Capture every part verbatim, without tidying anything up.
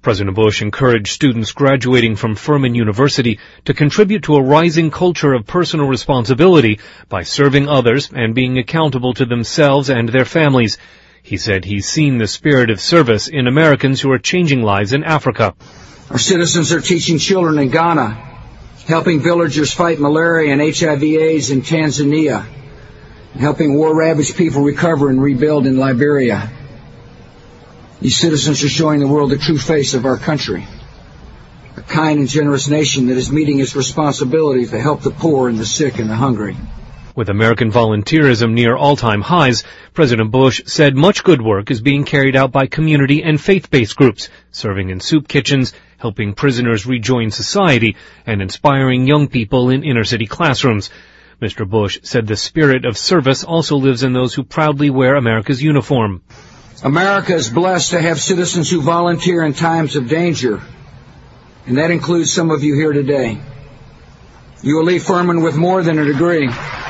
President Bush encouraged students graduating from Furman University to contribute to a rising culture of personal responsibility by serving others and being accountable to themselves and their families. He said he's seen the spirit of service in Americans who are changing lives in Africa. Our citizens are teaching children in Ghana, helping villagers fight malaria and H I V AIDS in Tanzania, and helping war-ravaged people recover and rebuild in Liberia. These citizens are showing the world the true face of our country, a kind and generous nation that is meeting its responsibility to help the poor and the sick and the hungry. With American volunteerism near all-time highs, President Bush said much good work is being carried out by community and faith-based groups, serving in soup kitchens, helping prisoners rejoin society, and inspiring young people in inner-city classrooms. Mister Bush said the spirit of service also lives in those who proudly wear America's uniform. America is blessed to have citizens who volunteer in times of danger, and that includes some of you here today. You will leave Furman with more than a degree.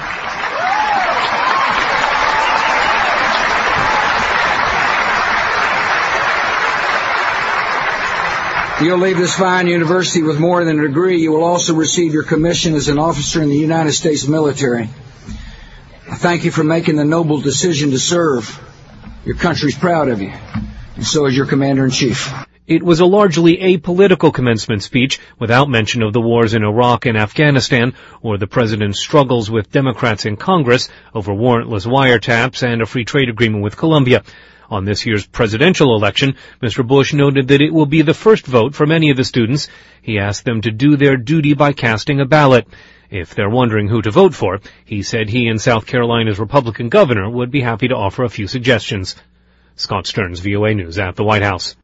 You'll leave this fine university with more than a degree. You will also receive your commission as an officer in the United States military. I thank you for making the noble decision to serve. Your country's proud of you, and so is your commander-in-chief. It was a largely apolitical commencement speech without mention of the wars in Iraq and Afghanistan or the president's struggles with Democrats in Congress over warrantless wiretaps and a free trade agreement with Colombia. On this year's presidential election, Mister Bush noted that it will be the first vote for many of the students. He asked them to do their duty by casting a ballot. If they're wondering who to vote for, he said he and South Carolina's Republican governor would be happy to offer a few suggestions. Scott Stearns, V O A News at the White House.